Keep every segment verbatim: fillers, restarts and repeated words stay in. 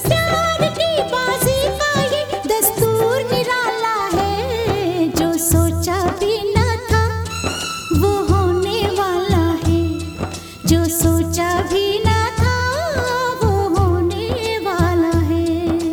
प्यार की बाजी का ये दस्तूर निराला है, जो सोचा भी न था वो होने वाला है, जो सोचा भी न था वो होने वाला है।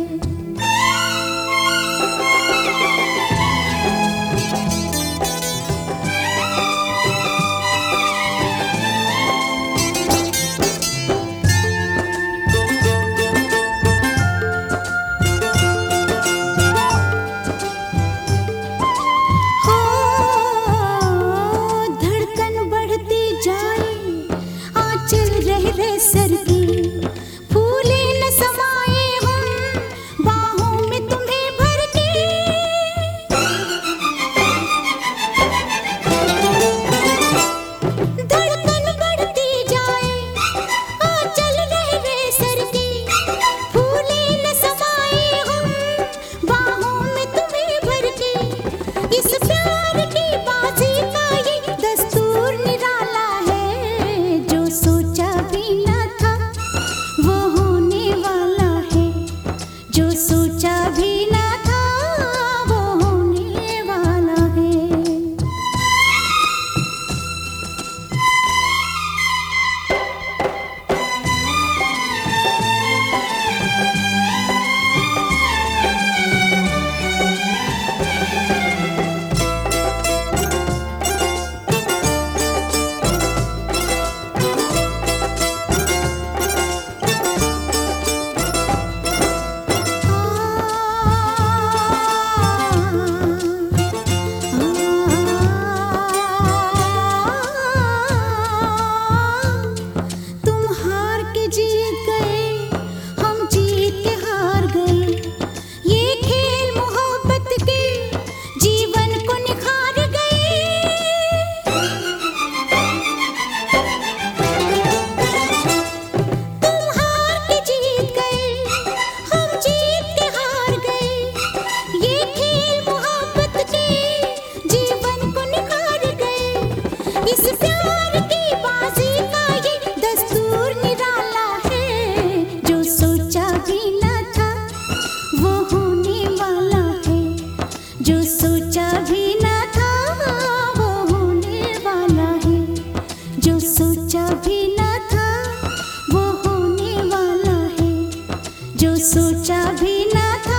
सर की फूले न समाए हम बाहों में तुम्हें भर के, धड़कन बढ़ती जाए आंचल रहे सर की, फूले न समाए हम बाहों में तुम्हें भर के। इस प्यार की बाजी का ये दस्तूर निराला है, जो सोचा भी जो सोचा भी न था वो होने वाला है। इस प्यार की बाजी का ये दस्तूर निराला है, जो सोचा भी न था वो होने वाला है, जो सोचा भी न था वो होने वाला है, जो सोचा भी न था वो होने वाला है, जो सोचा भी न था।